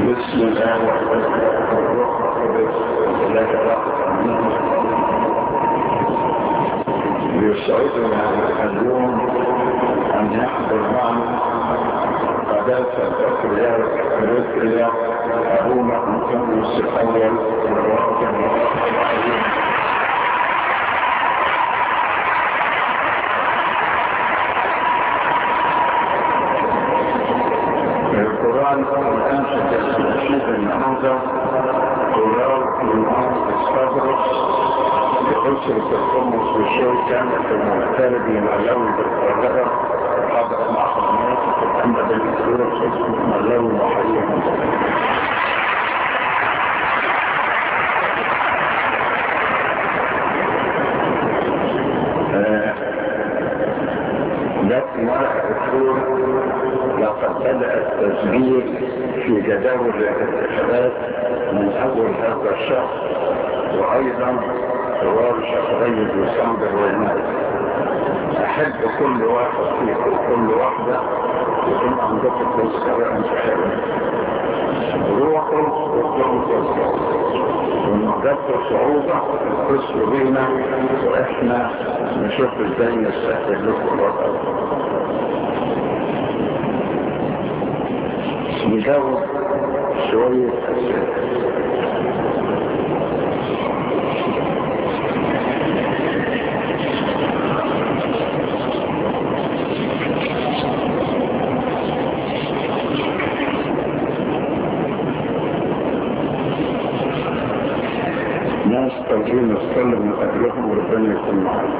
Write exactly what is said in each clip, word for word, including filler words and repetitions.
بسم الله والروح القدس ولا علاقة منه. يسعدنا اليوم أن يحضر معنا قداسة الأخيار أبونا أنطونيوس الأول والرحمة الرحيم. القرآن الآن تشهد النهضة قرار الإمام الصبرس بأسرة القمص والشيء كانت المعترض ملوي بالقاهرة حضر مع خدمات الأمة بالإسرائيل اسمه ملوي وحيهم. لكن ورقة الدكتور لقد بدأ التسجيل في جداول الانتخابات من أول هذا الشهر وأيضا طوال شهري ديسمبر ويناير. أحب كل واحد فيكم كل واحدة يكون عندكم تذكرة انتخابات. روحوا واطلبوا تذكرة ونقدر صعوبة اتصلوا بينا وإحنا نشوف ازاي نستهدف لكم الوضع. نجاوب شوية أسئلة. ناس طالبين نتكلم من أجلهم وربنا يكون معانا.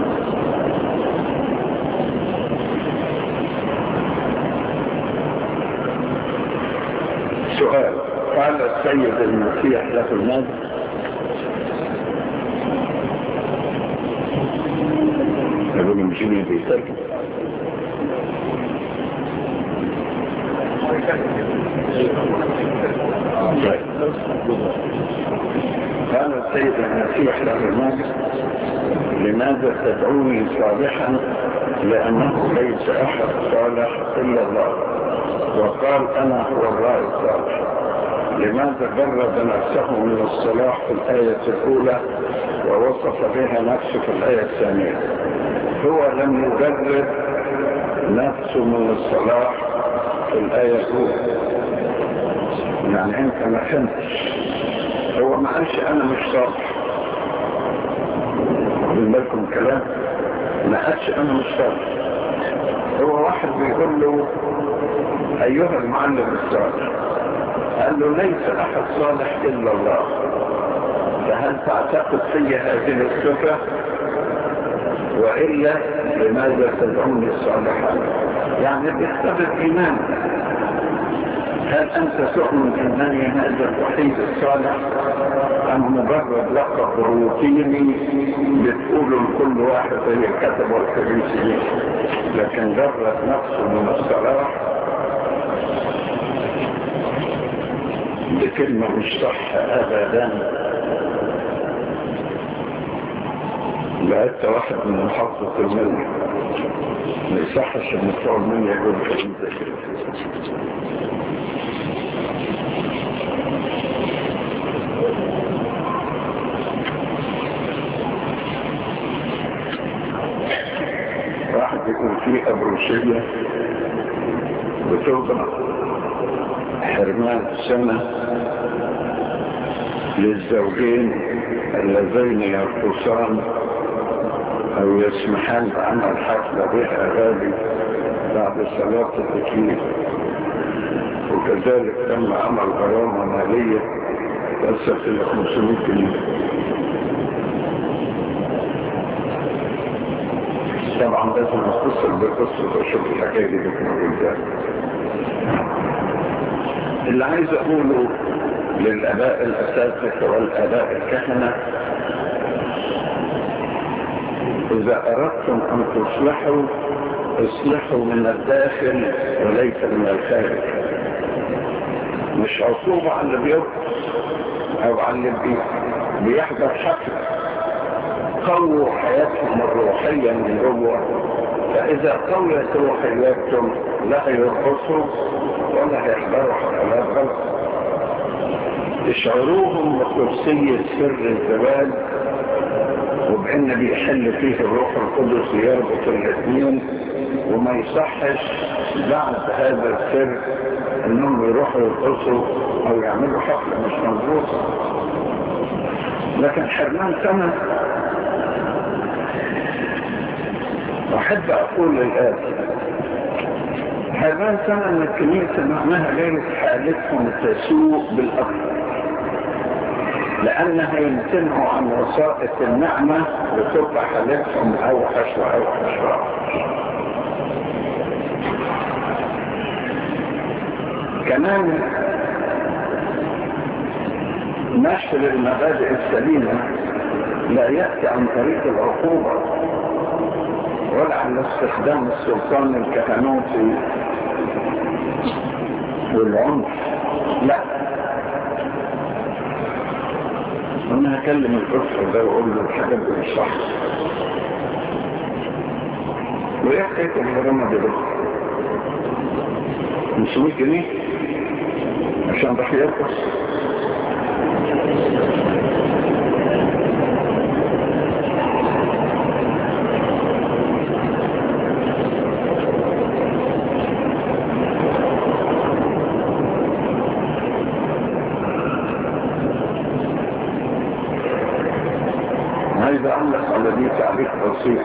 سؤال: قال السيد المسيح له المجد أقول مجيني بيترجم قال السيد المسيح له المجد: لماذا تدعوني صالحا لأنه ليس أحد صالح إلا الله، وقال أنا هو الراعي الصالح. لماذا جرد نفسه من الصلاح في الآية الأولى ووصف بها نفسه في الآية الثانية؟ هو لم يجرد نفسه من الصلاح في الآية الأولى. يعني أنت ما فهمتش. هو ما قالش أنا مش صالح. من بالكم كلام؟ ما قالش أنا مش صالح. هو واحد بيقول له أيها المعلم الصالح، قال له ليس أحد صالح إلا الله، فهل تعتقد في هذه الصفة؟ وإلا لماذا تدعوني الصالحا؟ يعني بيختبر إيمان. هل أنت تؤمن أنني هذا الوحيد الصالح أم مجرد لقب روتيني بتقوله لكل واحد زي الكتب والكريسيين، لكن جرد نفسه من الصلاح بكلمة مش صح أبدا. لقيت واحد من محافظة المنيا ما يصحش ان بتوع المنيا يقول كلام زي كده. واحد يكون فيه أبروشية بتوضع حرمان سنة للزوجين اللذين يرقصان أو يسمحان بعمل حفلة بها غالي بعد صلاة التكليف، وكذلك تم عمل غرامة مالية تصل إلى خمسمائة جنيه. طبعا لازم نتصل بقصة وشوف الحكاية دي بتنقل ده. اللي عايز أقوله للآباء الأساتذة والآباء الكهنة: إذا أردتم أن تصلحوا اصلحوا من الداخل وليس من الخارج. مش عصوبة على اللي بيرقص أو على اللي بيحضر حفلة. قووا حياتهم الروحية من جوه، فإذا قويت روحياتهم لا هيرقصوا ولا هيحضروا حفلات غلط. تشعروهم بخصوصية سر الزواج وبأن بيحل فيه الروح القدس يربط الاثنين، وما يصحش بعد هذا السر انهم يروحوا يرقصوا او يعملوا حفلة مش مظبوطة. لكن حرمان سنة أحب أقول الآتي: حرمان سنة من الكنيسة معناها ليس حالتهم تسوء بالأكثر، لأنها يمتنعوا عن وسائط النعمة وتبقى حالتهم أوحش وأوحش وأوحش. كمان نشر المبادئ السليمة لا يأتي عن طريق العقوبة ولا عن استخدام السلطان الكهنوتي والعنف، لا. أنا هكلم الأسرة ده وأقول له الحاجات دي مش صح، ويحكيكم الغرامة دي بس خمسمية جنيه عشان راح يرقص. عايز أعلق على دي تعليق بسيط.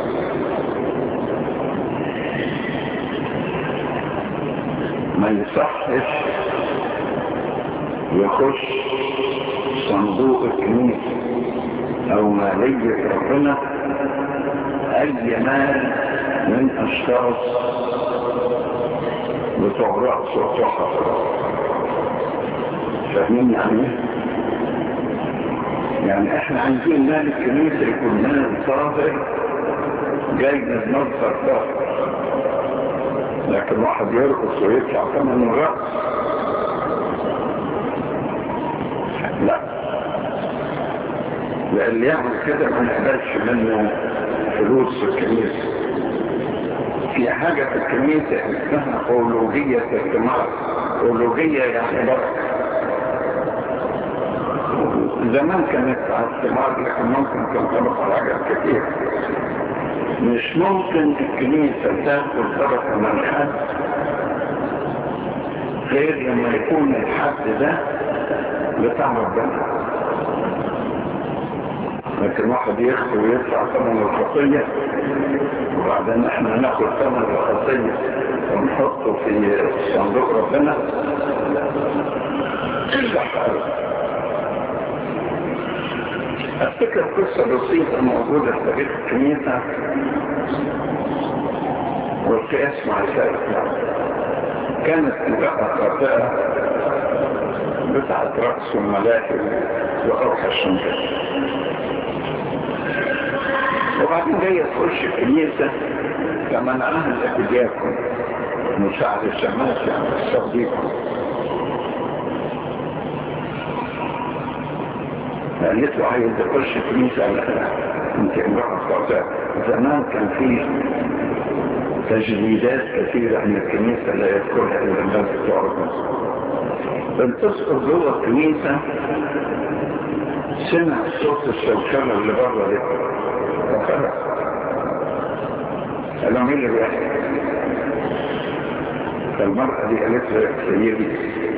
ما يصحش يخش صندوق الكنيسة أو مالية ربنا أي مال من أشخاص بتوع رأس وبتوع حفرات. فاهمين يعني؟ يعني احنا عايزين مال الكنيسة يكون مال صادر جاي من مصدر طاهر، لكن واحد يرقص ويدفع ثمن الرأس لا. لأن اللي يعمل كده ما نقبلش منه فلوس في الكنيسة. في حاجة في الكنيسة اسمها أولوجية الثمار. أولوجية يعني بركة. زمان كانت على الثمار، لكن ممكن تنطبق على حاجات كتير. مش ممكن الكنيسة تاخد بركة من حد غير لما يكون الحد ده بتاع ربنا. لكن واحد يخطي ويدفع ثمن الخطية وبعدين احنا ناخد ثمن الخطية ونحطه في صندوق ربنا، ده حاجة. افتكر قصة بسيطة موجودة في تاريخ الكنيسة والقياس مع الثالث. كانت امرأة خاطئة بتاعت رقص الملاهي وأوحش من كده، وبعدين جاية تخش الكنيسة فمنعها الأكدياكم مساعد الشماس يعني الصديقة. قالت له عايز تخش الكنيسة على انت امرأة خاطئة. زمان كان فيه تجريدات كثيرة عن الكنيسة لا يذكرها إلا الناس بتوع ربنا. بنتسقط جوه الكنيسة سمع صوت الشوشرة اللي بره دي وخرج. قال له مين اللي بيحكي؟ فالمرأة دي قالت له يا سيدي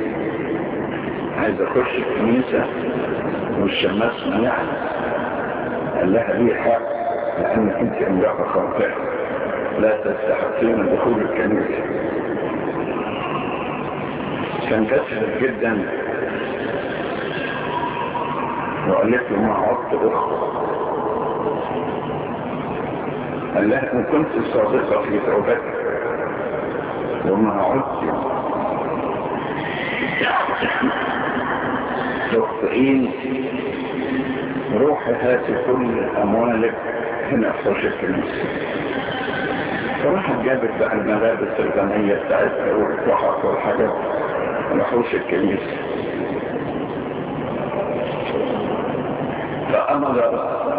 عايز اخش الكنيسة والشماس منعني. قال لها ليه حق لأنك انت امرأة خاطئة لا تستحقين دخول الكنيسة. كان كسر جدا وقالت له ما عدت أخرى. قال لها إن كنت صادقة في توبتك وما عدت تخطئين روحي هاتي كل أموالك هنا في حوش الكنيسة. فراحت جابت بقى الملابس الغنية بتاعتها والتحف والحاجات لحوش الكنيسة. فأمر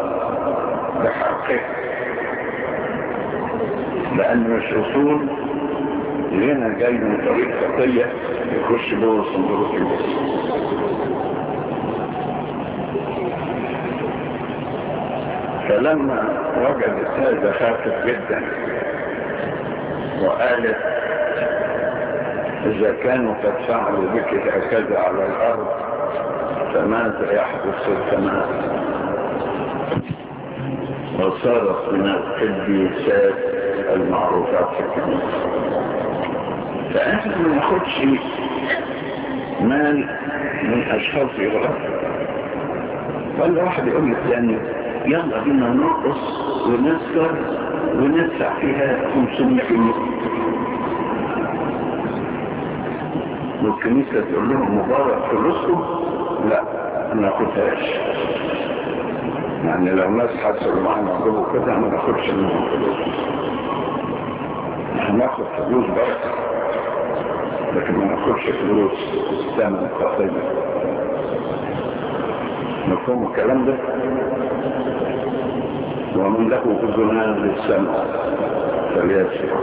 بحقه لأن مش أصول غنى جاي من طريق خطية يخش جوه صندوق الكنيسة. فلما وجدت هذا خافت جدا وقالت إذا كانوا قد فعلوا بك هكذا على الأرض فماذا يحدث في السماء؟ وصارت من القديسات المعروفات في الكنيسة. فإحنا ما ناخدش مال من أشخاص يغلطوا، ولا واحد يقول لك يعني يلا بينا نرقص ونسكر وندفع فيها خمسمائة جنيه، والكنيسة تقول لهم مبارك فلوسكم؟ لا ما ناخدهاش. يعني لو ناس حصلوا معانا وجابوا كده ما ناخدش منهم فلوس، هناخد فلوس بركة لكن ما ناخدش فلوس ثمن خطيبة. مفهوم الكلام ده؟ ومن له أذنان للسمع فليسمع.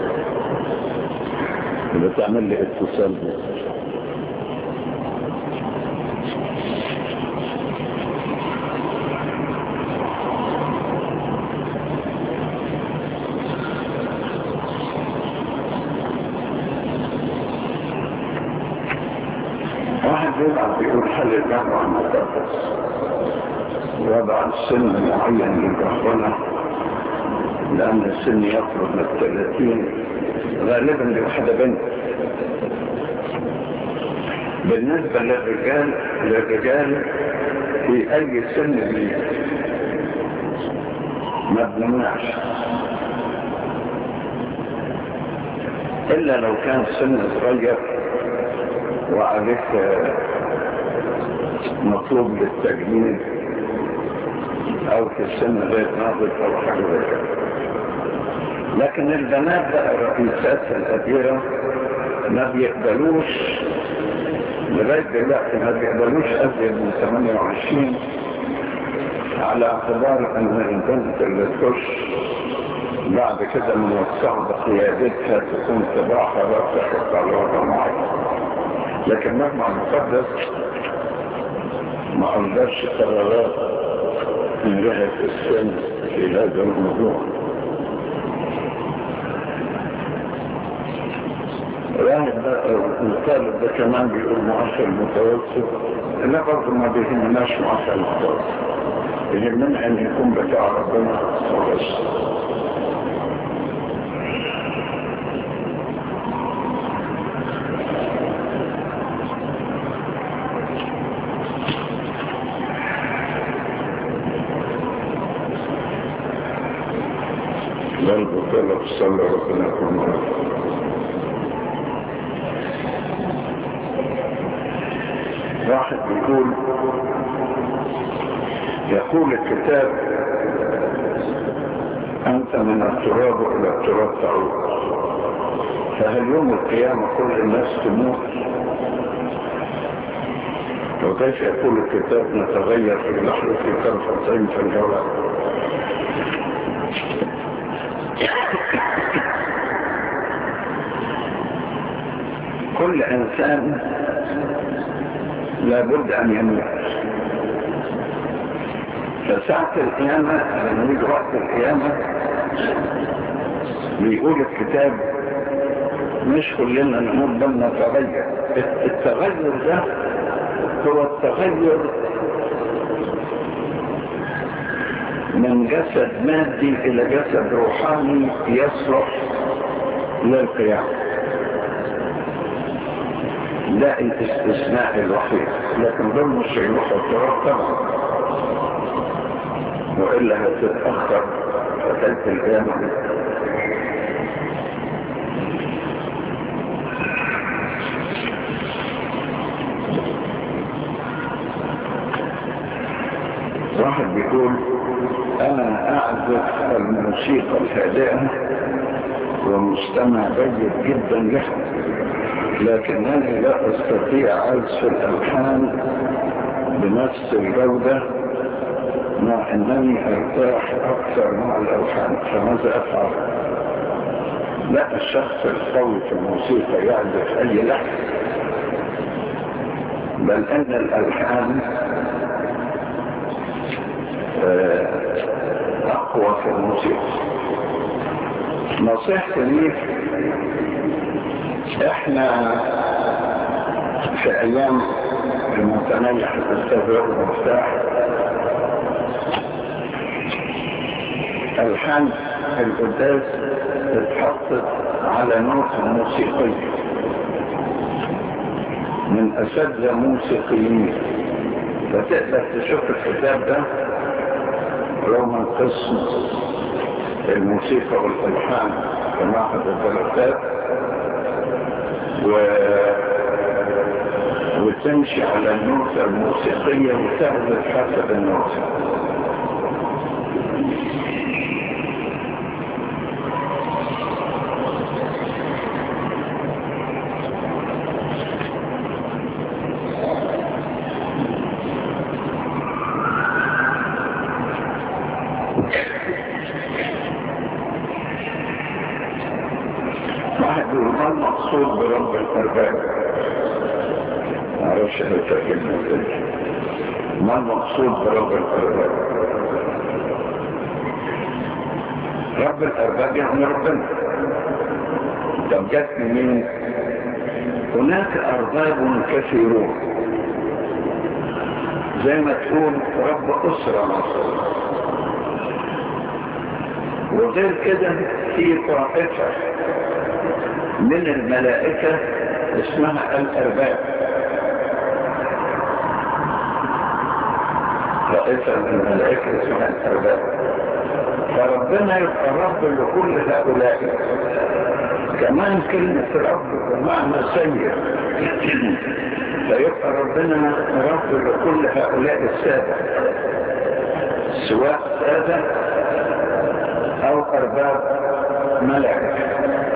بتعمل لي اتصال بي. واحد يلعب بيقول حل الجامعة المقدس وضع السن معين للرهبنة لأن السن يقرب من الثلاثين غالبا لوحدة بنت. بالنسبة للرجال للرجال في أي سن ليه ما بنمنعش إلا لو كان سن صغير وعليك مطلوب للتجميل او في السن غير ناضج او حاجه زي كده. لكن البنات بقى الرئيسات الكبيره ما بيقبلوش لغايه دلوقتي ما بيقبلوش ازيد من ثمانية وعشرين على اعتبار ان البنت اللي تخش بعد كده من الصعب قيادتها تكون طباعها لا تحط على وضع معين. لكن مجمع المقدس ما قدرش قرارات من جهة السن في هذا الموضوع. راهب الطالب ده كمان بيقول معاشر المتوسط، لا برضه ما بيهمناش معاشر المتوسط، يهمنا ان يكون بتاع ربنا وبس. برضه طلب صلى ربنا يكون معاشر. واحد بيقول يقول الكتاب أنت من التراب إلى التراب تعود، فهل يوم القيامة كل الناس تموت؟ وكيف يقول الكتاب نتغير في لحظة في طرفتين في الهواء؟ كل إنسان لابد أن يموت. فساعة القيامة لما يجي وقت القيامة بيقول الكتاب مش كلنا نموت بل نتغير. التغير ده هو التغير من جسد مادي إلى جسد روحاني يصلح للقيامة. ده الاستثناء الوحيد، لكن دول مش هيروحوا التراب طبعا، وإلا هتتأخر فتلك القيامة. واحد بيقول أنا أعزف الموسيقى الهادئة ومستمع جيد جدا لها، لكنني لا أستطيع عزف الألحان بنفس الجودة مع أنني أرتاح أكثر مع الألحان، فماذا أفعل؟ لا، الشخص القوي في الموسيقى يعزف أي لحن، بل أن الألحان أقوى في الموسيقى. نصيحتي ليك، احنا في ايام المتنيح الاستاذ رغم مفتاح الحان القداس اتحطت على نوت موسيقية من اساتذة موسيقيين، فتقدر تشوف الكتاب ده رغم قسم الموسيقى والالحان في معهد الدراسات، و... وتمشي على النوتة الموسيقية وتعزف حسب النوتة. واحد يقول ما المقصود برب الأرباب؟ معرفش هل تأكلنا ذلك. ما المقصود برب الأرباب؟ رب الأرباب يعني ربنا. طب جت منين؟ هناك أرباب كثيرون، زي ما تقول رب أسرة مثلا، وغير كده في طائفة من الملائكة اسمها الأرباب، طائفة من الملائكة اسمها الأرباب. فربنا يبقى رب لكل هؤلاء. كمان كلمة رب بمعنى سيد، فيبقى ربنا رب لكل هؤلاء السادة، سواء سادة أو أرباب ملائكة.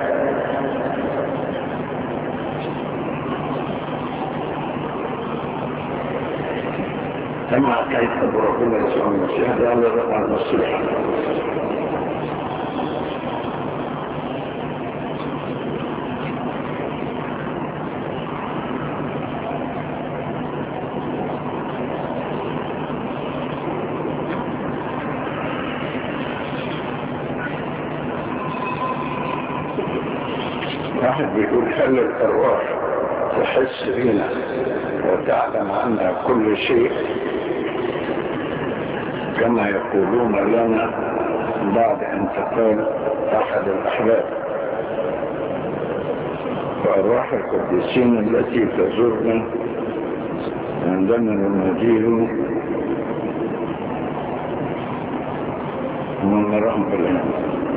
كما كيف أبو ربنا يسوع المسيح هذا على رفع المسيح. واحد بيقول هل الأرواح تحس بنا وتعلم عنا كل شيء كما يقولون لنا بعد انتقال أحد الأحباب؟ وأرواح القديسين التي تزورنا عندما نناديهم ونراهم بالعلم.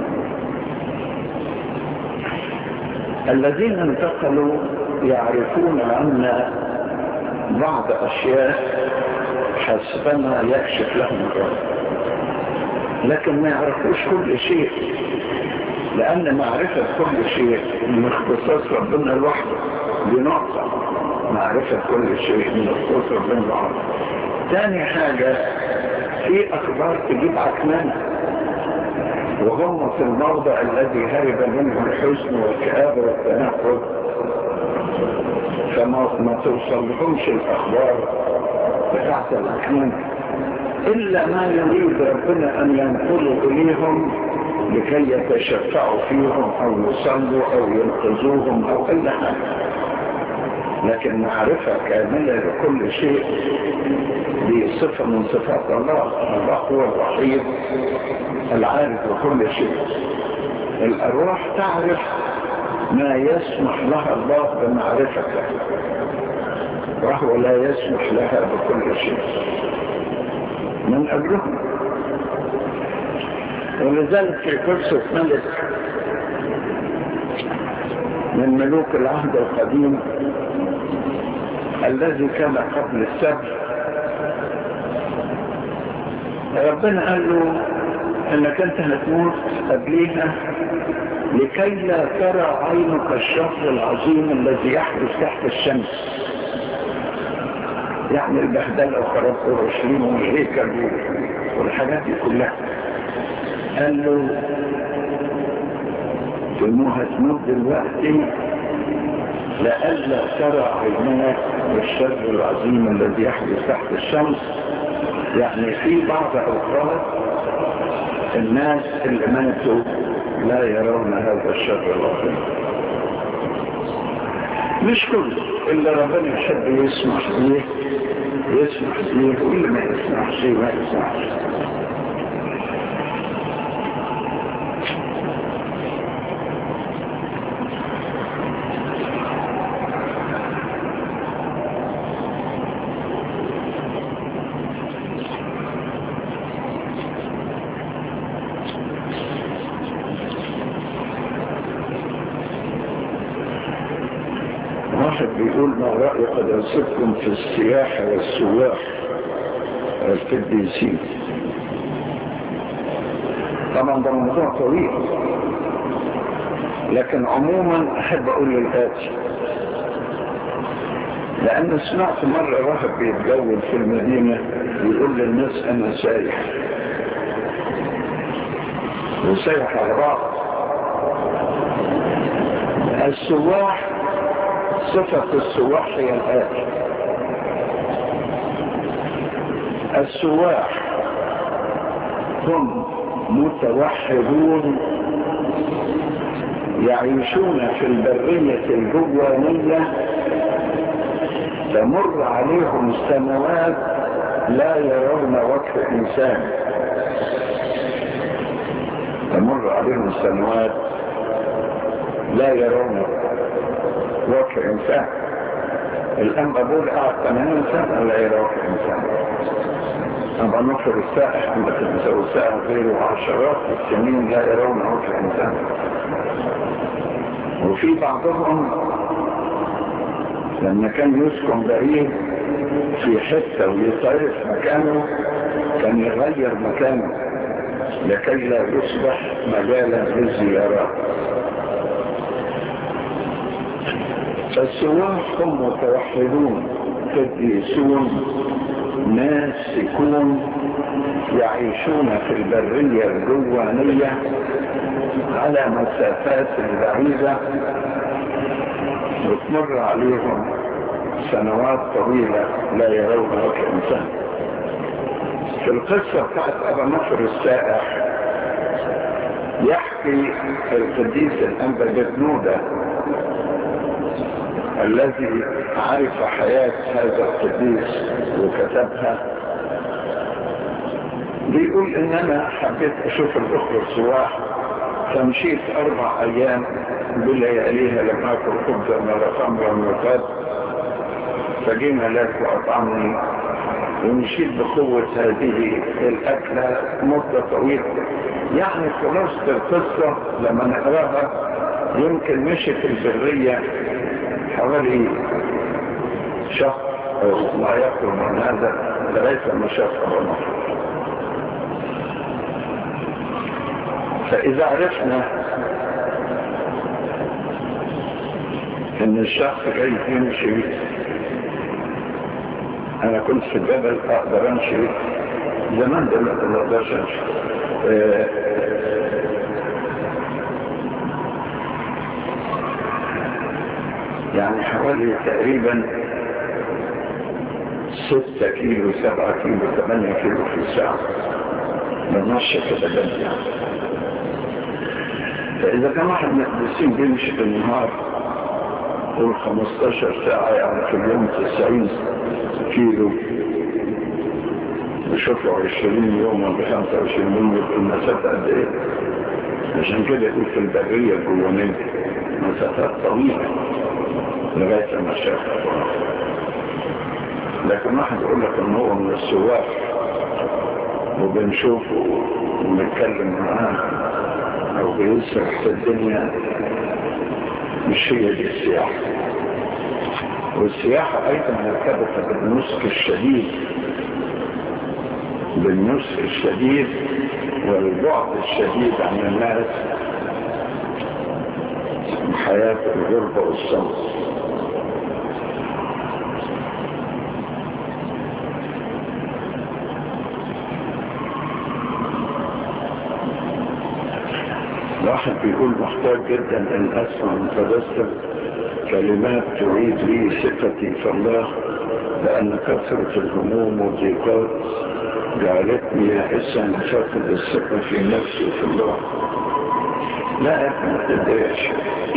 الذين انتقلوا يعرفون عنا بعض أشياء حسبما يكشف لهم الرب، لكن ما يعرفوش كل شيء، لأن معرفة كل شيء من اختصاص ربنا لوحده. دي نقطة، معرفة كل شيء من اختصاص ربنا لوحده. ثاني حاجة، في أخبار تجيب عكنانة، وهم في الموضع الذي هرب منه الحزن والكآبة والتنقل، فما ما توصلهمش الأخبار بتاعت الأكمل إلا ما يريد ربنا أن ينقلوا إليهم لكي يتشفعوا فيهم أو يصلوا أو ينقذوهم أو أي حاجة. لكن معرفة كاملة لكل شيء دي صفة من صفات الله. الله هو الوحيد العارف بكل شيء. الأرواح تعرف ما يسمح لها الله بمعرفته، وهو لا يسمح لها بكل شيء من أجلهم. ولذلك في قصة ملك من ملوك العهد القديم الذي كان قبل السبت، ربنا قال له انك انت هتموت قبليها لكي لا ترى عينك الشر العظيم الذي يحدث تحت الشمس، يعني البهدله وخراب اورشليم والهيكل والحاجات دي كلها. قال له تموت هتموت دلوقتي لئلا ترى عينك الشر العظيم الذي يحدث تحت الشمس يعني في بعض الأوقات الناس اللي ماتوا لا يرون هذا الشر العظيم. مش كل اللي ربنا يحب يسمح فيه يسمح فيه، واللي ما يسمحش ما يسمحش. بيقول ما رأي قداستكم في السياحة والسواح القديسين؟ طبعا ده موضوع طويل، لكن عموما احب اقول للآتي، لان سمعت مرة واحد بيتجول في المدينة بيقول للناس انا سايح، وسايح على بعض. السواح صفة السواح هي الآتي: السواح هم متوحدون يعيشون في البرية الجوانية، تمر عليهم سنوات لا يرون وجه إنسان، تمر عليهم سنوات لا يرون وجه إنسان. الآن بقول قاعد ثمانين سنة لا يرى وجه إنسان. أبقى نفر السائح عندك المساوي السائح غيره عشرات السنين لا يرون وجه إنسان. وفي بعضهم لما كان يسكن بعيد في حتة ويصير مكانه كان يغير مكانه لكي لا يصبح مجالا للزيارات. السواح هم متوحدون قديسون ناسكون يعيشون في البرية الجوانية على مسافات بعيدة، وتمر عليهم سنوات طويلة لا يرون وجه إنسان. في القصة بتاعت أبا نفر السائح يحكي القديس الأنبا بنودة الذي عرف حياة هذا القديس وكتبها، بيقول ان انا حبيت اشوف الاخوة السواح، فمشيت اربع ايام بلياليها لم اكل خبزا ولا خمرا وقد، فجينا لك واطعمني ومشيت بقوة هذه الاكلة مدة طويلة. يعني خلاصة القصة لما نقراها يمكن مشي في البرية حوالي شهر او ما يقرب من هذا لغاية ما شاف أبا نفر. فإذا عرفنا ان الشخص جاي يمشي، انا كنت في الجبل اقدر امشي زمان دلوقتي ما اقدرش امشي، يعني حوالي تقريبا ستة كيلو سبعة كيلو ثمانية كيلو في الساعة بنمشي كده جد يعني. فإذا كان واحد من القديسين بيمشي في النهار قول خمستاشر ساعة يعني في اليوم تسعين كيلو، بشوفه عشرين يوم ولا خمسة وعشرين يوم يبقى المسافة قد ايه؟ عشان كده يقول في البرية الجوانية مسافات طويلة لغاية ما شاف أبو نفر. لكن واحد يقول لك ان هو من السواح وبنشوفه ونتكلم معاه او بيسرح في الدنيا، مش هي دي السياحة. والسياحة ايضا مرتبطة بالنسك الشديد بالنسك الشديد والبعد الشديد عن الناس، حياة الغربة والصمت. واحد بيقول محتاج جدا ان اسمع متبسم كلمات تعيد لي ثقتي في الله، لان كثرة الهموم والضيقات جعلتني يائسا فاقد الثقة في نفسي وفي الله. لا ما تدريش.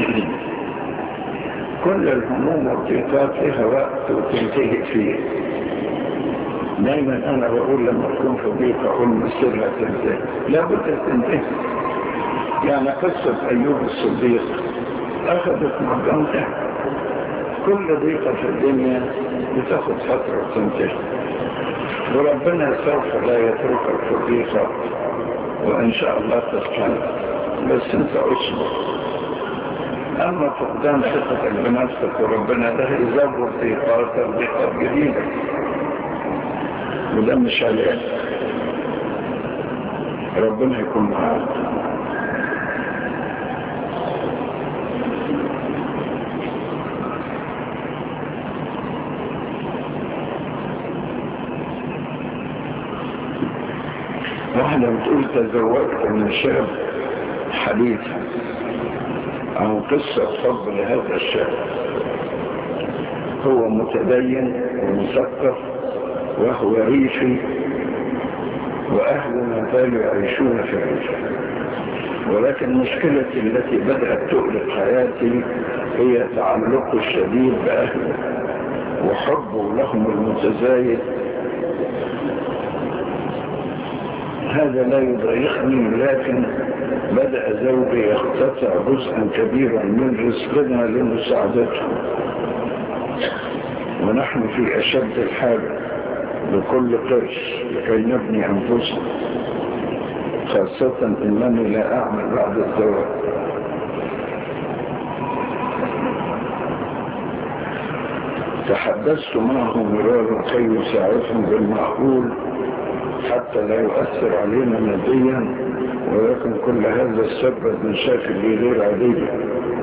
كل الهموم والضيقات لها وقت وتنتهي فيه. دايما انا بقول لما اكون في ضيقه اقول مصيرها تنتهي، لابد تنتهي. يعني قصه ايوب الصديق اخذت مدتها. كل ضيقه في الدنيا بتاخد فتره وتنتهي، وربنا سوف لا يتركك في ضيقه، وان شاء الله تسكن، بس انت اصبر. اما فقدان ثقتك بنفسك وربنا ده يزود ضيقات ضيقات جديده، وده مش عليك. ربنا يكون معاك. واحدة بتقول تزوجت من شاب حديثا عن قصة حب لهذا الشاب. هو متدين ومثقف وهو ريفي، وأهل ما زالوا يعيشون في الريف، ولكن مشكلتي التي بدأت تؤلق حياتي هي تعلقه الشديد بأهله وحبه لهم المتزايد. هذا لا يضايقني، لكن بدأ زوجي يقتطع جزءا كبيرا من رزقنا لمساعدته، ونحن في أشد الحاجة بكل قرش لكي نبني أنفسنا، خاصة إنني لا أعمل بعد الزواج. تحدثت معه مرارا كي يساعدهم بالمعقول حتى لا يؤثر علينا ماديا، ولكن كل هذا السبب مشاكل غير عادية.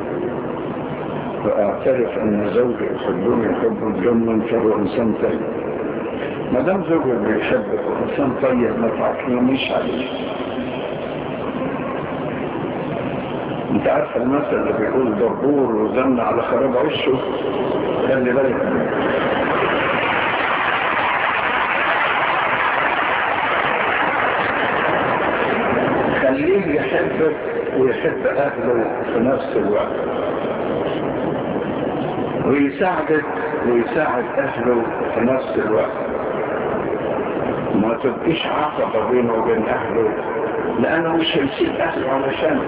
فأعترف أن زوجي يحبني حبا جما فهو إنسان طيب. ما دام زوجي بيحبك وإنسان طيب ما تعطينيش عليه. انت عارف المثل اللي بيقول دبور وزن على خراب عشه؟ خلي بالك منه. خليه يحبك ويحب أهله في نفس الوقت، ويساعدك ويساعد أهله في نفس الوقت. ما تبقيش عقبة بينه وبين أهله، لأنه مش هيسيب أهله علشانك.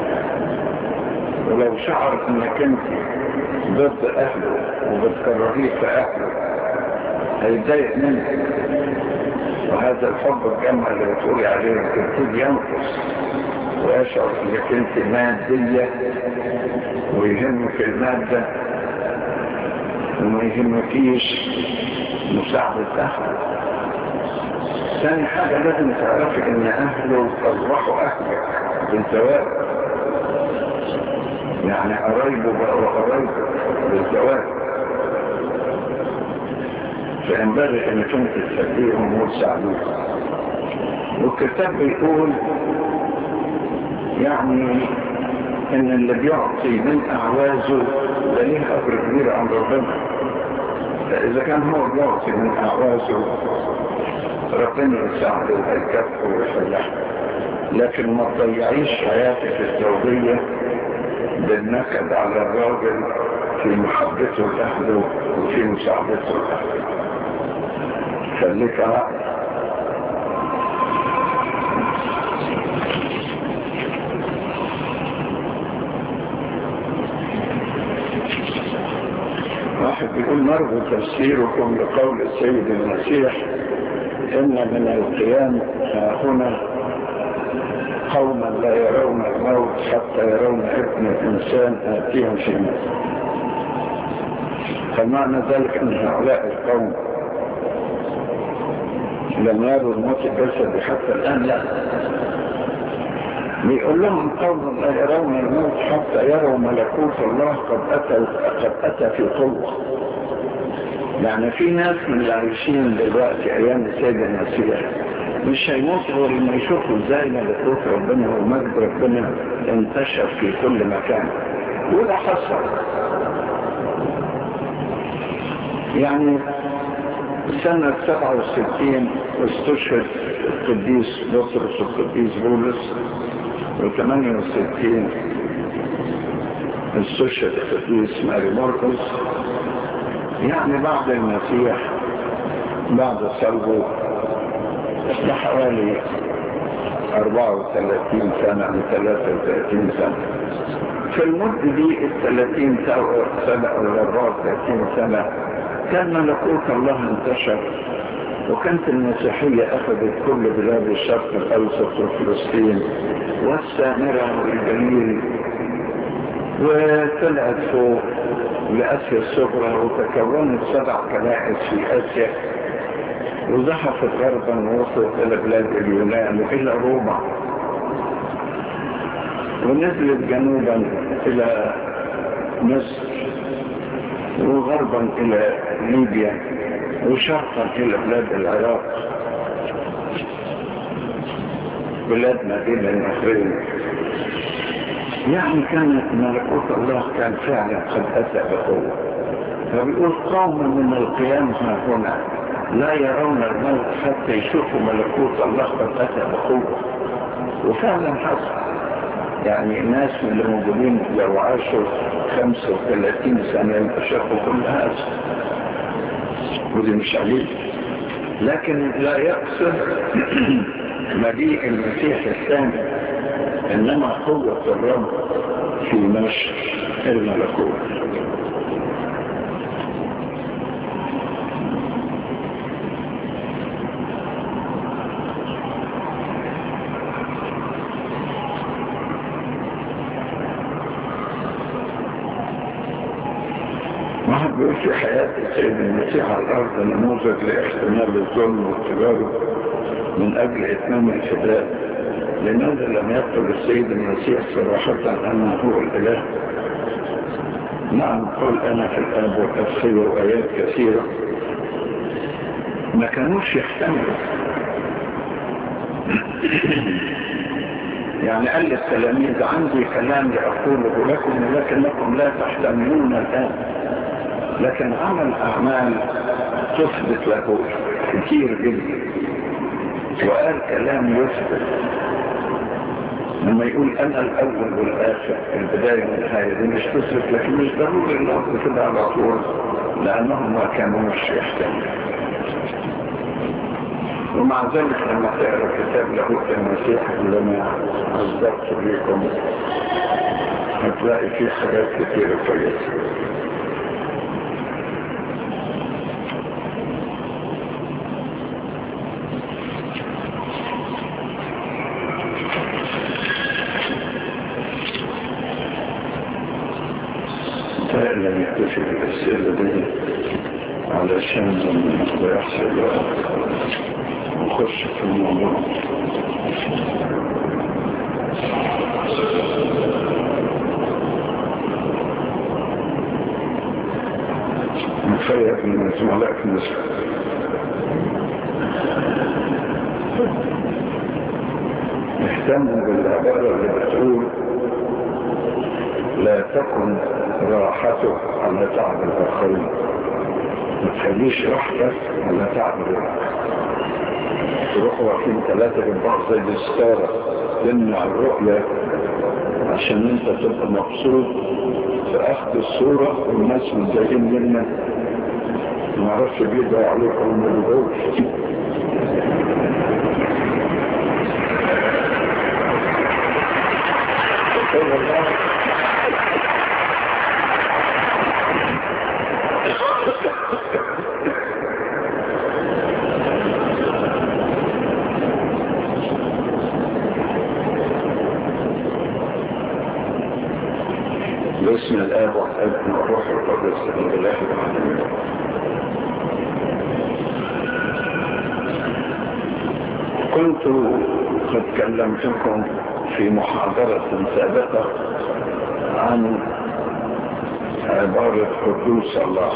ولو شعر أنك أنت ضد أهله وبتكرهيه في أهله هيتضايق منك، وهذا الحب الجمع اللي بتقولي عليه يبتدي ينقص، ويشعر أنك أنت مادية ويهمك المادة وما يهمكيش مساعدة أهله. ثاني حاجة لازم تعرفي ان اهله فرحوا اهلك بالزواج، يعني قرايبه بقوا قرايبه بالزواج، فينبغي انك انت تساعديهم وتساعدوهم. والكتاب بيقول يعني ان اللي بيعطي من اعوازه ده ليه اجر كبير عند ربنا. فاذا كان هو بيعطي من اعوازه ربنا يساعده ويكفه ويفلحه. لكن ما تضيعيش حياتك الزوجية بالنكد على الراجل في محبته لأهله وفي مساعدته لأهله. خليك عقل. واحد بيقول نرجو تفسيركم لقول السيد المسيح إن من القيام هنا قوما لا يرون الموت حتى يرون ابن الإنسان آتيا في الموت. فمعنى ذلك أن هؤلاء القوم لم يروا الموت الجسدي حتى الآن؟ لا، بيقول لهم قوم لا يرون الموت حتى يروا ملكوت الله قد أتى قد أتى في قوة. يعني في ناس من اللي عايشين دلوقتي ايام السيد المسيح مش هيموتوا غير لما يشوفوا ازاي ملكوت ربنا ومجد ربنا انتشر في كل مكان. وده حصل. يعني سنة سبعة وستين استشهد القديس بطرس والقديس بولس، وثمانية وستين استشهد القديس ماري مرقس. يعني بعد المسيح بعد صلبه بحوالي أربعة وثلاثين سنة من ثلاثة وثلاثين سنة. في المدة دي الثلاثين سنة أو الأربعة وثلاثين سنة كان ملكوت الله انتشر، وكانت المسيحية أخذت كل بلاد الشرق الأوسط وفلسطين والسامرة والجليل، وطلعت فوق لآسيا الصغرى، وتكونت سبع كنائس في آسيا، وزحفت غربا ووصلت إلى بلاد اليونان وإلى روما، ونزلت جنوبا إلى مصر، وغربا إلى ليبيا، وشرقا إلى بلاد العراق، بلاد مدينة النخرين. يعني كانت ملكوت الله كان فعلا قد أتى بقوة. فبيقول قوم من القيام هنا لا يرون الموت حتى يشوفوا ملكوت الله قد أتى بقوة. وفعلا حصل. يعني الناس اللي موجودين لو عاشوا خمسة وثلاثين سنة شافوا كل هذا، ودي مش عليل. لكن لا يقصد مجيء المسيح الثاني، إنما قوة الرب في نشر الملكوت. واحد بيقول في حياة السيد المسيح على الأرض نموذج لاحتمال الظلم والتجارب من أجل إتمام الفداء. لماذا لم يقل السيد المسيح صراحة أنه هو الإله؟ نعم، قل أنا في الآب والأب وآيات كثيرة. ما كانوش يحتملوا. يعني قال للتلاميذ عندي كلام لأقوله لكم ولكنكم لا تحتملون الآن. لكن عمل أعمال تثبت له كثير جدا، وقال كلام يثبت. لما يقول أنا الأول والآخر البداية والنهاية دي مش تثبت، لكن مش ضروري اللفظ كده على طول، لأنهم ما كانوش يحتملوا. ومع ذلك لما تقرأ كتاب لاهوت المسيح اللي أنا أصدرت لكم هتلاقي فيه حاجات كثيرة كويسة. فإلا نكتفي بالأسئلة دي علشان لما يحصل ونخش في الموضوع. مفيد من الزملاء في مصر. اهتموا بالعبارة اللي بتقول لا تكن راحته على تعب الآخرين، ما تخليش راحتك على تعب الآخرين. تروحوا واقفين ثلاثة بالبعض زي الستارة تمنع الرؤية عشان انت تبقى مبسوط في اخذ الصورة، والناس متضايقين منك ما عرفش بيدعوا عليك او ما بيدعوش. باسم الآب والابن والروح القدس الإله العالمين. كنت قد كلمتكم في محاضرة سابقة عن عبارة قدوس الله.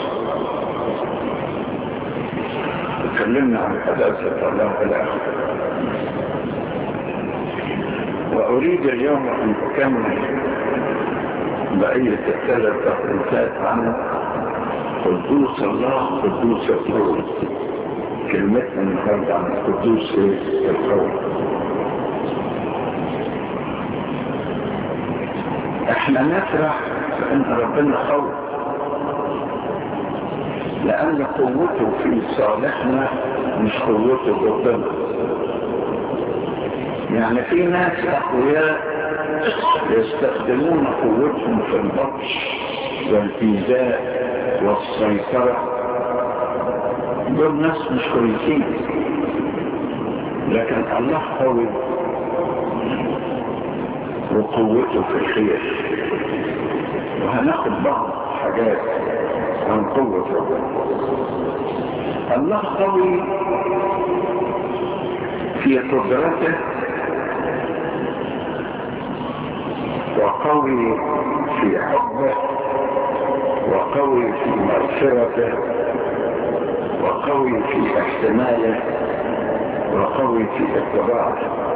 تكلمنا عن قداسة الله الآخر، وأريد اليوم أن أكمل بقية الثلاث تقريبات عن قدوس الله قدوس الروح. كلمتنا النهارده عن القدوس القوي. احنا نفرح بان ربنا قوي، لان قوته في صالحنا مش قوته ربنا. يعني في ناس اقوياء يستخدمون قوتهم في البطش والإيذاء والسيطرة، دول ناس مش كويسين. لكن الله قوي وقوته في الخير. وهناخد بعض حاجات عن قوة ربنا. الله قوي في قدرته، وقوي في حبه، وقوي في مغفرته، وقوي في احتماله، وقوي في اتباعه.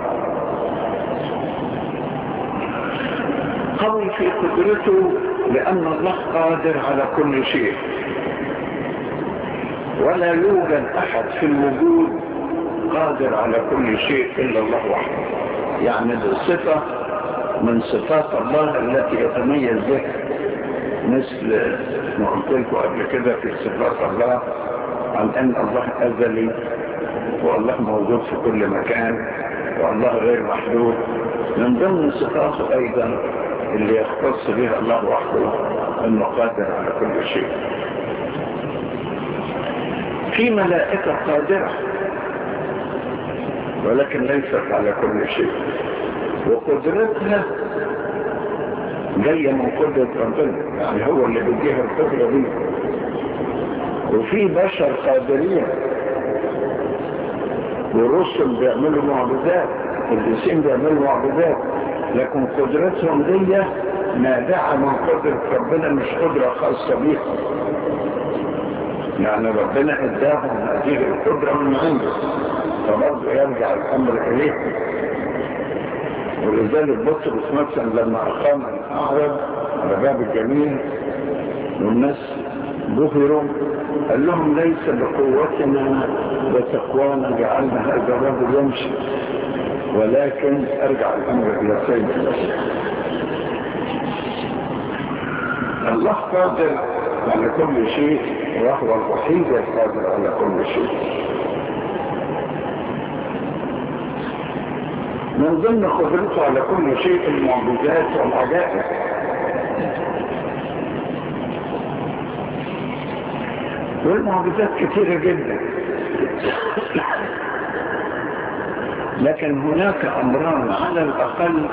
قوي في قدرته لأن الله قادر على كل شيء، ولا يوجد أحد في الوجود قادر على كل شيء إلا الله وحده. يعني دي صفة من صفات الله التي يتميز بها، مثل ما قلت لكم قبل كده في صفات الله عن أن الله أزلي، والله موجود في كل مكان، والله غير محدود. من ضمن صفاته أيضا اللي يختص بها الله وحده أنه قادر على كل شيء. في ملائكة قادرة ولكن ليست على كل شيء، وقدرتها جاية من قدرة ربنا، يعني هو اللي بيديها القدرة دي. وفي بشر قادرين والرسل بيعملوا معجزات، القديسين بيعملوا معجزات، لكن قدرتهم دي نابعة من قدرة ربنا، مش قدرة خاصة بيهم. يعني ربنا اداهم هذه القدرة من عنده، فبرضه يرجع الامر اليه. ولذلك بطرس مثلا لما اقام الاعرج على باب الجميل والناس بهروا، قال لهم ليس بقوتنا وتقوانا جعلنا هذا الرجل يمشي، ولكن ارجع الامر الى سيد المسيح. الله قادر على كل شيء، وهو الوحيد القادر على كل شيء. من ضمن قدرته على كل شيء المعجزات والعجائب. والمعجزات كثيرة جدا، لكن هناك أمران على الأقل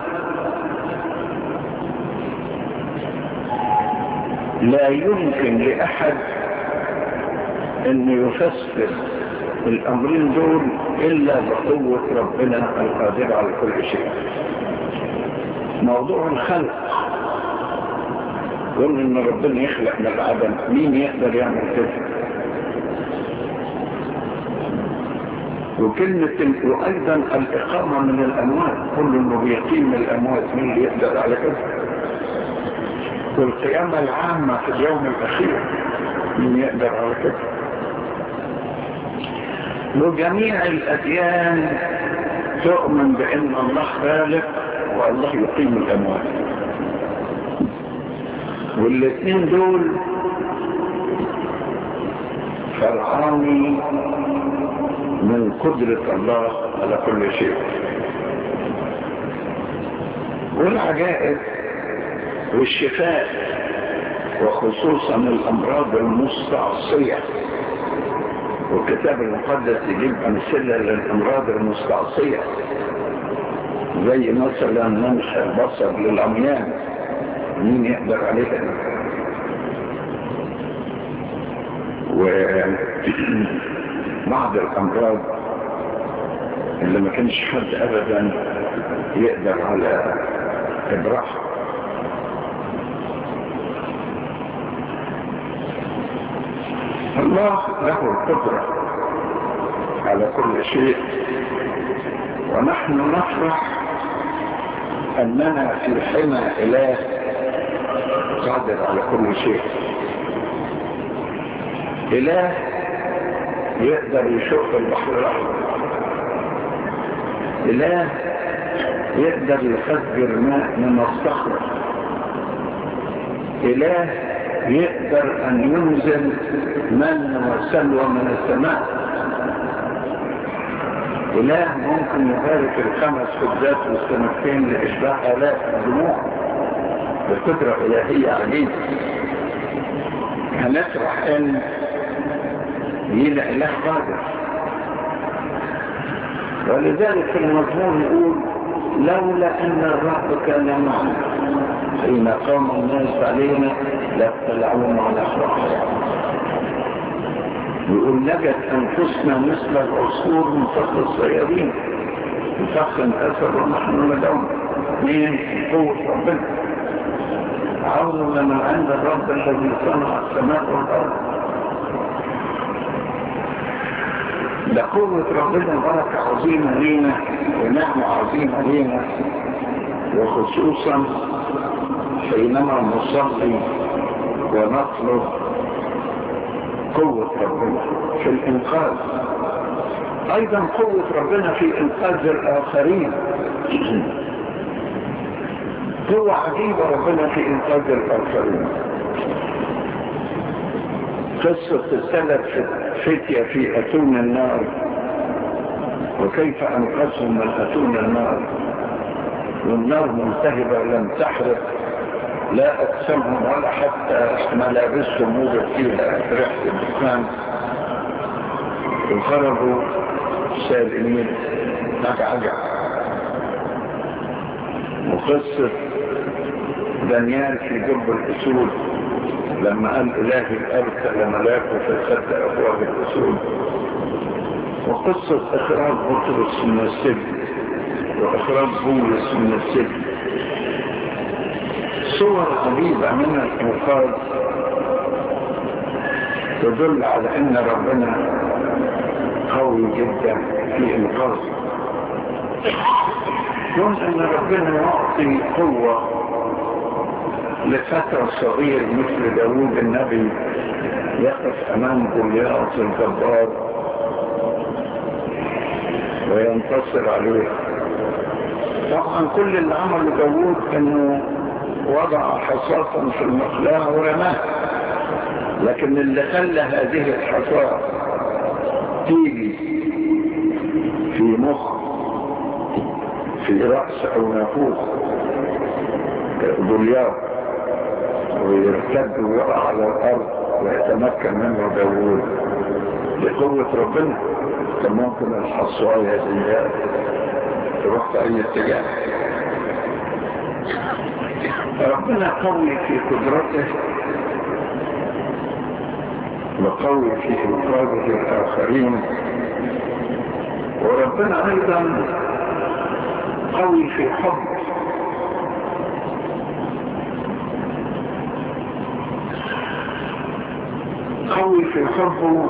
لا يمكن لأحد أن يفسر الأمرين دول إلا بقوة ربنا القادر على كل شيء. موضوع الخلق، قلنا إن ربنا يخلق من العدم، مين يقدر يعمل كده؟ وكلمة وأيضا الإقامة من الأموات، كل إنه بيقيم من الأموات، مين اللي يقدر على كده؟ والقيامة العامة في اليوم الأخير، مين يقدر على كده؟ وجميع الأديان تؤمن بأن الله خالق والله يقيم الأموات، والاثنين دول فرعاني من قدرة الله على كل شيء. والعجائب والشفاء، وخصوصا الأمراض المستعصية، والكتاب المقدس يجيب أمثلة للأمراض المستعصية، زي مثلا منح البصر للعميان، مين يقدر عليها؟ وبعض الأمراض اللي ما كانش حد أبدا يقدر على إبراحها. الله له القدرة على كل شيء، ونحن نفرح أننا في حمى إله قادر على كل شيء. إله يقدر يشق البحر الأحمر، إله يقدر يفجر ماء من الصخرة، إله يقدر أن ينزل من وسلوى من السماء، إله ممكن يبارك الخمس خبزات والسمكتين لإشباع آلاف الدموع بقدرة إلهية عجيبة. هنشرح أن يلا إله قادر. ولذلك في المزمور يقول لولا أن الرب كان معنا حين قام الناس علينا لابتلعونا على أخلاقنا. يقول نجد أنفسنا مثل العصفور من فخ الصيادين من فخ الأسد ونحن ندعون. مين؟ قوة ربنا. عوننا من عند الرب الذي صنع السماء والأرض. ده قوة ربنا بركة عظيمة لينا ونعمة عظيمة لينا، وخصوصا حينما نصلي ونطلب قوة ربنا في الإنقاذ. أيضا قوة ربنا في إنقاذ الآخرين. قوة عجيبة ربنا في إنقاذ الآخرين. قصة الثلاث فتية في أتون النار وكيف أنقذهم من أتون النار، والنار ملتهبة لم تحرق لا أجسامهم ولا حتى ملابسهم وجد فيها ريحة الدخان، وخرجوا سالمين عجعجع. وقصة دانيال في جب الأسود لما قال إلهي أرسل ملاكه فسد أبواب الأسود. وقصة إخراج بطرس من السجن وإخراج بولس من السجن. صور عجيبة من الإنقاذ تدل على أن ربنا قوي جدا في إنقاذ. كون أن ربنا يعطي قوة لفتى صغير مثل داود النبي يقف أمام جولياث الجبار وينتصر عليه. طبعا كل اللي عمله داود انه وضع حصاة في المقلاة ورماه، لكن اللي خلى هذه الحصاة تيجي في مخ في رأس او نافوخ جولياث ويرتد ويقع على الارض ويتمكن منه داود بقوة ربنا. كان ممكن الحصاية دي تروح في اي اتجاه. ربنا قوي في قدرته وقوي في انقاذه الاخرين، وربنا ايضا قوي في حبه. قوي في حبه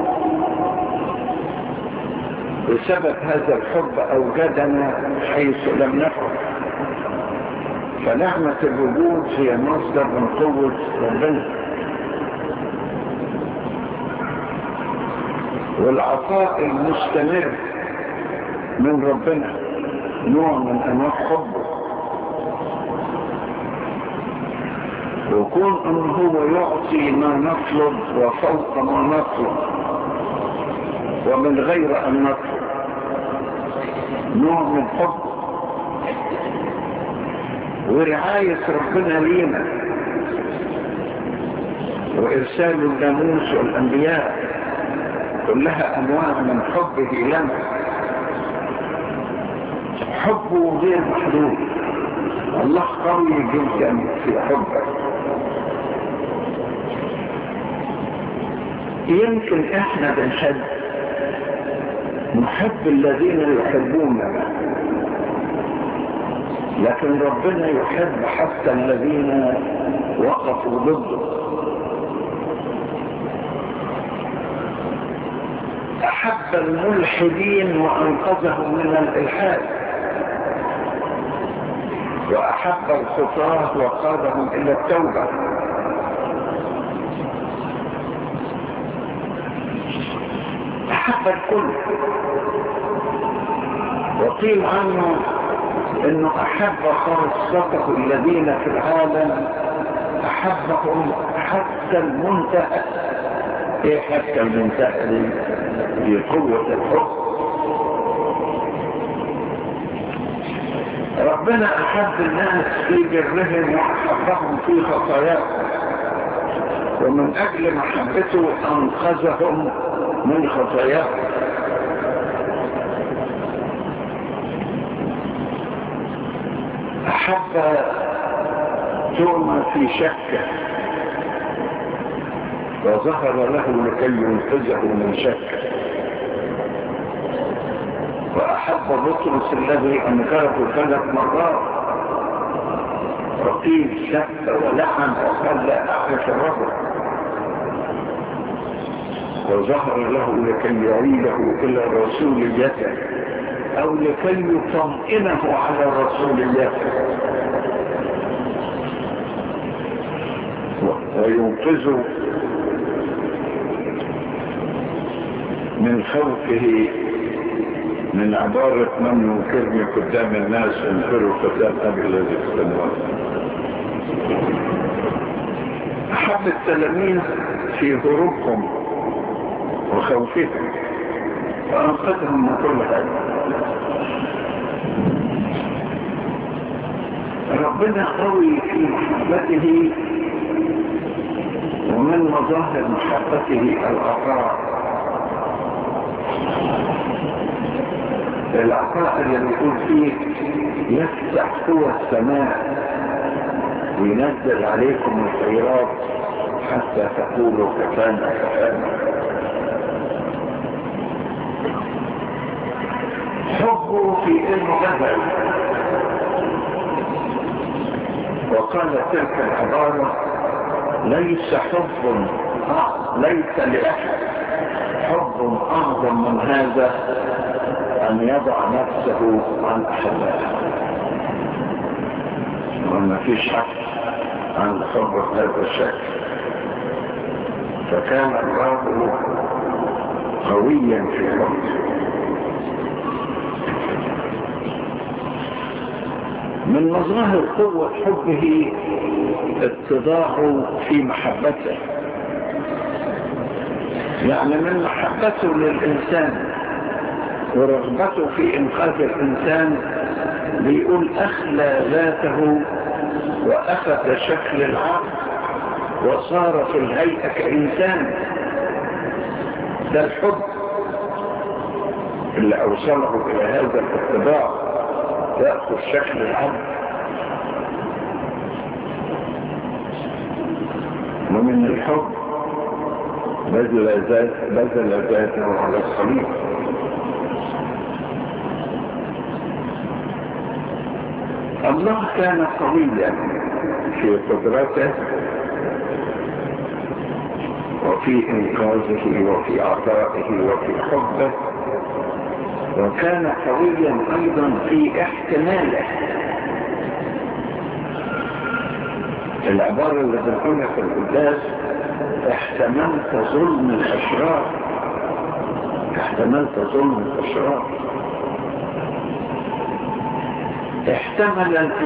بسبب هذا الحب أوجدنا حيث لم نفعل. فنعمة الوجود هي مصدر من قوة ربنا، والعطاء المستمر من ربنا نوع من أنواع حبه. ويكون أنه هو يعطي ما نطلب وفوق ما نطلب ومن غير أن نطلب، نوع من حب ورعاية ربنا لينا وإرسال الناموس والأنبياء كلها أنواع من حبه لنا. حبه غير محدود. الله قوي جدا في حبه. يمكن احنا بنحب نحب الذين يحبوننا، لكن ربنا يحب حتى الذين وقفوا ضده. أحب الملحدين وأنقذهم من الإلحاد، وأحب الخطاة وقادهم إلى التوبة. أحب الكل، وقيل عنه إنه أحب خاصته الذين في العالم، أحبهم حتى المنتهى. إيه حتى المنتهى دي؟ هي قوة الحب. ربنا أحب الناس في برهم وأحبهم في خطاياهم، ومن أجل محبته أنقذهم من خطاياهم. أحب توما في شكه وظهر له لكي ينقذه من شكه، وأحب بطرس الذي أنكره ثلاث مرات وقيل شك ولحن وقال لا أعرف الرجل، وظهر له لكي يعيده إلى رسوليته أو لكي يطمئنه على رسوليته وينقذه من خوفه من عبارة من ينكرني قدام الناس انكروا قدام أبي الذي في السماوات. أحب التلاميذ في هروبهم وخوفهم وأنقذهم من كل حاجة. ربنا قوي في محبته، ومن مظاهر محبته العطاء. العطاء اللي بيقول فيه يفتح قوى السماء وينزل عليكم الخيرات حتى تقولوا كفانا كفانا. حبه في انه جبل، وقال تلك العبارة ليس حب ليس لأحد حب أعظم من هذا أن يضع نفسه عن أحبائه. وما فيش حق عن حب هذا الشكل. فكان الله قويا في حبه. من مظاهر قوة حبه اتضاعه في محبته، يعني من محبته للإنسان ورغبته في إنقاذ الإنسان بيقول أخلى ذاته وأخذ شكل العبد وصار في الهيئة كإنسان. ده الحب اللي أوصله إلى هذا الاتباع، يأخذ شكل العبد. ومن الحب بذل ذاته على الصليب. الله كان قويا في قدرته وفي إنقاذه وفي عطائه وفي حبه، وكان قويا أيضا في احتماله. العبارة اللي بنقولها في القداس احتملت ظلم الأشرار، احتملت ظلم الأشرار. احتمل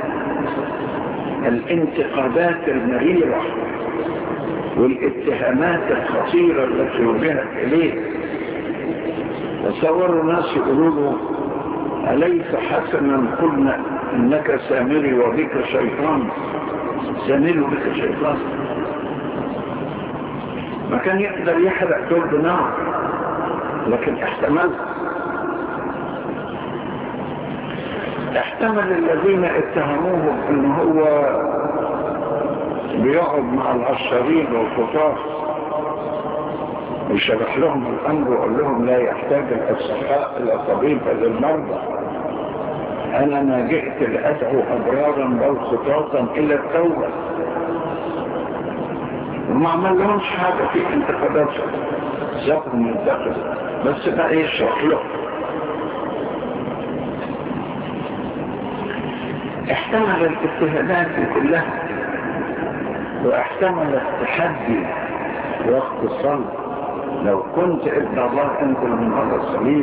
الانتقادات المريرة والاتهامات الخطيرة التي وجهت إليه. تصوروا ناس يقولوا له أليس حسنا قلنا إنك سامري وبك شيطان، سامري وبك شيطان. ما كان يقدر يحرق دول بنار، لكن احتمل احتمل الذين اتهموه ان هو بيقعد مع العشرين والخطاة ويشرح لهم الامر وقال لهم لا يحتاج الاصحاء الى طبيب للمرضى، انا ما جئت لادعو ابرارا بل خطاة الى التوبة. وما عمل لهمش حاجة في انتقادات ذكر من الدخل، بس بقى يشرح له. احتمل الاتهامات كلها، واحتمل التحدي وقت الصلب، لو كنت ابن الله انزل من على الصليب.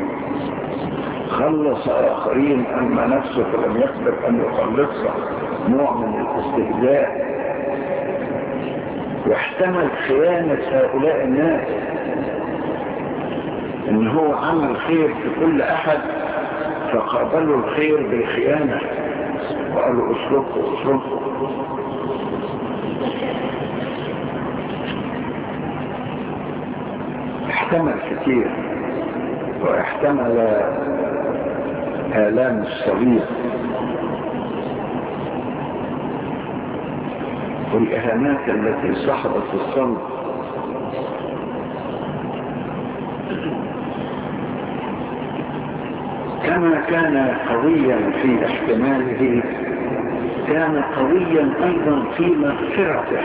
خلص آخرين أما نفسه فلم يقدر أن يخلصها، نوع من الاستهزاء. واحتمل خيانة هؤلاء الناس، إن هو عمل خير في كل أحد فقابلوا الخير بالخيانة وقالوا اسلكوا اسلكوا. احتمل كثير، واحتمل آلام الصليب والإهانات التي صحبت الصلب. كما كان قويا في احتماله كان قويا أيضا في مغفرته.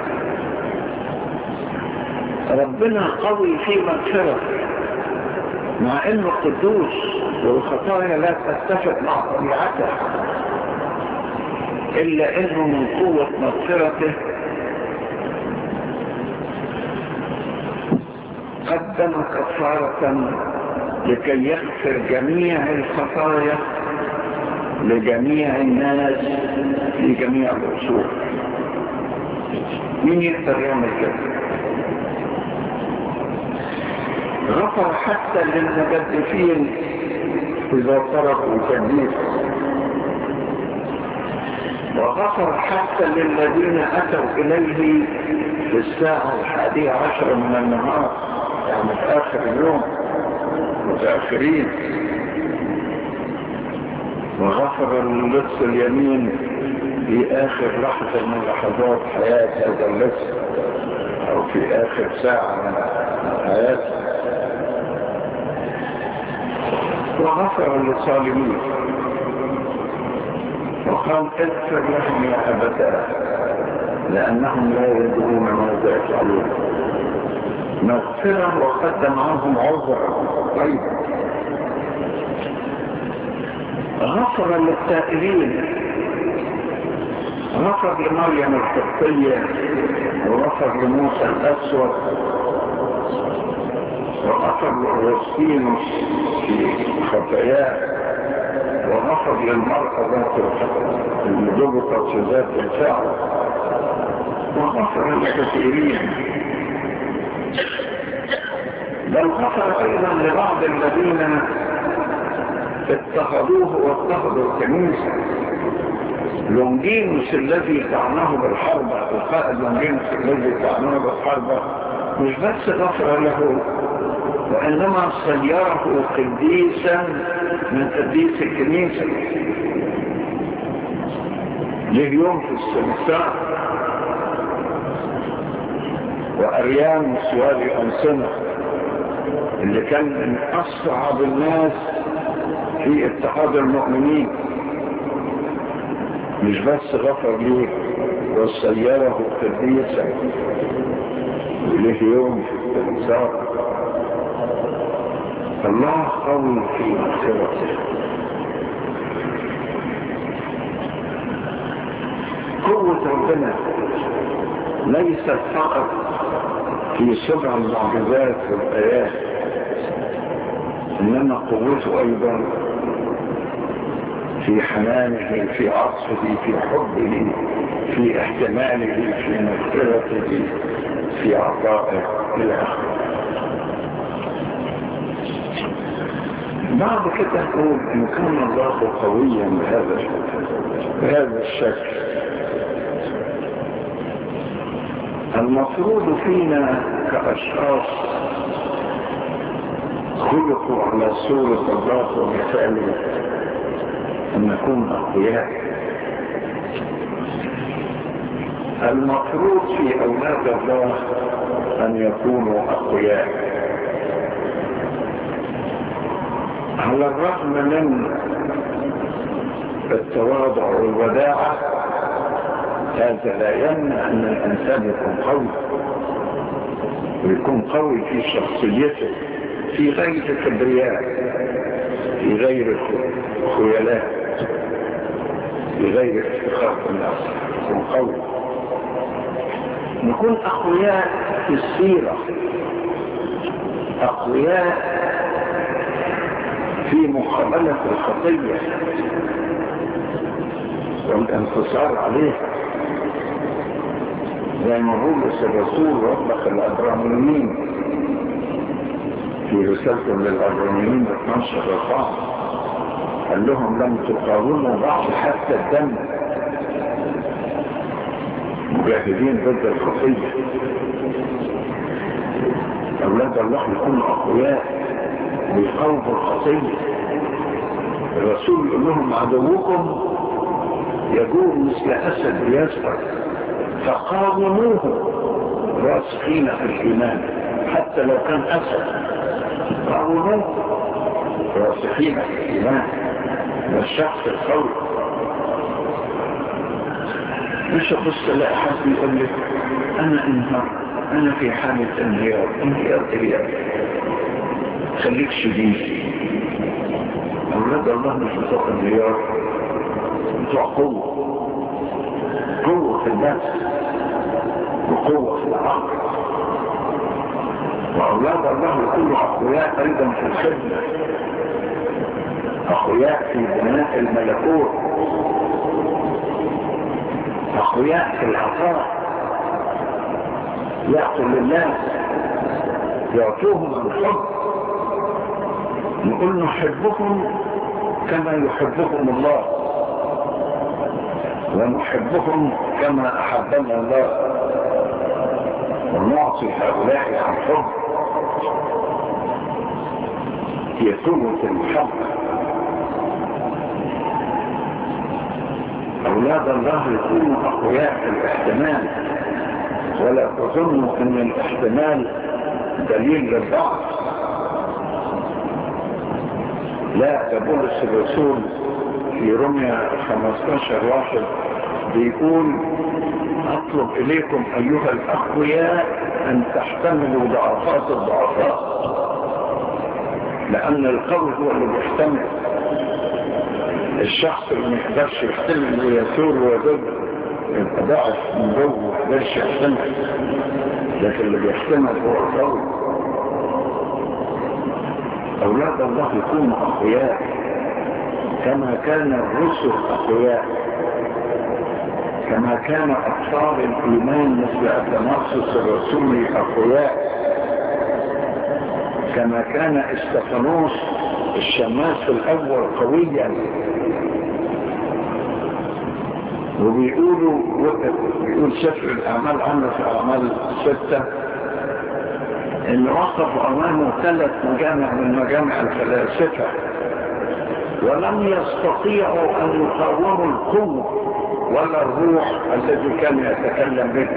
ربنا قوي في مغفرته مع انه قدوس، والخطايا لا تتفق مع طبيعته، الا انه من قوة مغفرته قدم كفارة لكي يغفر جميع الخطايا لجميع الناس في جميع العصور. مين يقدر يعمل كده؟ غفر حتى للمجدفين إذا تركوا التجديد، وغفر حتى للذين أتوا إليه في الساعة الحادية عشر من النهار، يعني في آخر اليوم متأخرين. وغفر للص اليمين في آخر لحظة من لحظات حياة هذا اللص، أو في آخر ساعة من حياته. وغفر للظالمين وقال اغفر لهم يا أبتاه لأنهم لا يدرون ماذا يفعلون. مغفرة وقدم عنهم عذرا أيضا. غفر للتائبين، غفر لمريم القبطية، وغفر لموسى الأسود، وغفر لأغسطينوس في خطاياه، وغفر للمرأة ذات اللي ضبطت في ذات الفعل، وغفر للكثيرين. بل غفر أيضا لبعض الذين اتخذوه واتخذوا الكنيسة. لونجينوس الذي طعنه بالحرب، القائد لونجينوس الذي طعنه بالحرب، مش بس غفر له، وإنما صيره قديسا من قديس الكنيسة. له يوم في السمسار. وأريانوس والي أنسنة اللي كان من أصعب الناس في اتحاد المؤمنين، مش بس غفر له وصيره قديسا وله يوم في السمسار. الله قوي في مغفرته. قوة ربنا ليست فقط في سبع المعجزات والآيات، إنما قوته أيضا في حنانه، في عطفه، في حبه، في احتماله، في مغفرته، في عطائه إلى آخره. بعد كده نقول إن كان الله قويا بهذا بهذا الشكل، المفروض فينا كأشخاص خلقوا على صورة الله ومثاله أن نكون أقوياء. المفروض في أولاد الله أن يكونوا أقوياء على الرغم من التواضع والوداعة. هذا لا يمنع أن الإنسان يكون قوي، ويكون قوي في شخصيته، في غير كبرياء، في غير خيلاء، في غير افتخار بالنفس، يكون قوي. نكون أقوياء في السيرة، أقوياء في مقابلة الخطية والانتصار عليها، زي ما بولس الرسول وضح العبرانيين في رسالته للعبرانيين اثناشر أربعة، قال لهم لم تقاوموا بعض حتى الدم، مجاهدين ضد الخطية. أولاد الله يكونوا أقوياء ويقاوموا الخطية. الرسول يقول لهم عدوكم يجور مثل أسد يسبح فقاوموه راسخين في الإيمان، حتى لو كان أسد قاوموه راسخين في الإيمان. ده الشخص القوي. مش أبص لا أحد يقول لي أنا انهار، أنا في حالة انهيار، انهيار إليك، خليك شديد. أولاد الله مش بتوع انهيار، بتوع قوة، قوة في النفس وقوة في العقل. وأولاد الله يكونوا أقوياء أيضا في الخدمة، أقوياء في بناء الملكوت، أقوياء في العطاء، يعطوا للناس، يعطوهم الحب. نقول نحبهم كما يحبهم الله، ونحبهم كما أحبنا الله، ونعطي هؤلاء عن حب. هي قوة المحبة. أولاد الله يكونوا أقوياء في الاحتمال، ولا تظنوا أن الاحتمال دليل للضعف. لا، بولس الرسول في رمية خمستاشر واحد بيقول أطلب إليكم أيها الأقوياء أن تحتملوا ضعفات الضعفاء، لأن القوي هو اللي بيحتمل. الشخص اللي ما يقدرش يحتمل ويثور ويضد يبقى ضعف من جوه، ما يقدرش يحتمل، لكن اللي بيحتمل هو القوي. أولاد الله يكونوا أقوياء كما كان الرسل أقوياء، كما كان أطفال الإيمان مثل أتناصص الرسول أقوياء، كما كان استفانوس الشماس الأول قويا. وبيقولوا بيقول سفر الأعمال عنه في أعمال ستة إن وقف أمامه ثلاث مجامع من مجامع الفلاسفة ولم يستطيعوا أن يقاوموا القوة ولا الروح الذي كان يتكلم به،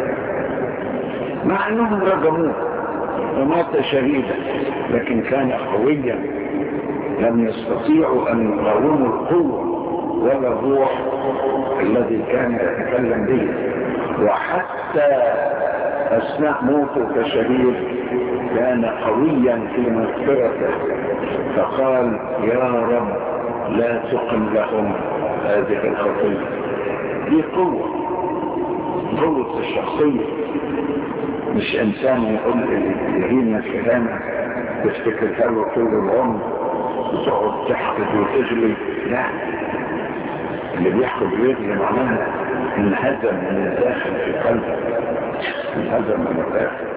مع أنهم رجموه ومات شهيدا، لكن كان قويا. لم يستطيعوا أن يقاوموا القوة ولا الروح الذي كان يتكلم به. وحتى أثناء موته كشهيد كان قويا في مغفرته، فقال يا رب لا تقم لهم هذه الخطية. دي قوة، قوة الشخصية، مش إنسان يقول يهين الكلام تفتكرها له طول العمر وتقعد تحقد وتجلي. لا، اللي بيحقد ويجلي معناها انهزم من الداخل في قلبه، انهزم من الداخل.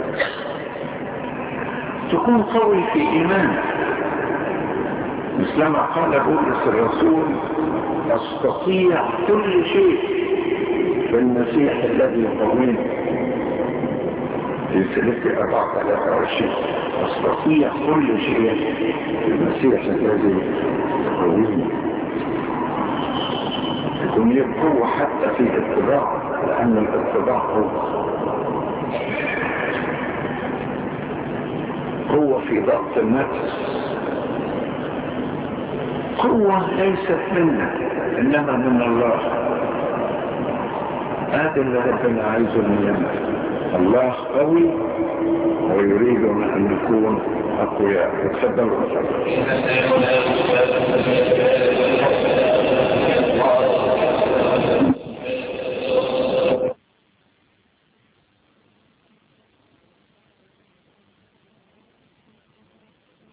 تكون قوي في إيمانك، مثلما قال بولس الرسول أستطيع كل شيء في المسيح الذي يقويني، في سلسلة أربعة ثلاثة وعشرين. أستطيع كل شيء في المسيح الذي يقويني. تكون لي قوة حتى في الاتباع، لأن الاتباع قوة. قوة في ضبط النفس، قوة ليست منا إنما من الله. هذا اللي ربنا عايزه مننا. الله قوي ويريدنا أن نكون أقوياء. تفضلوا.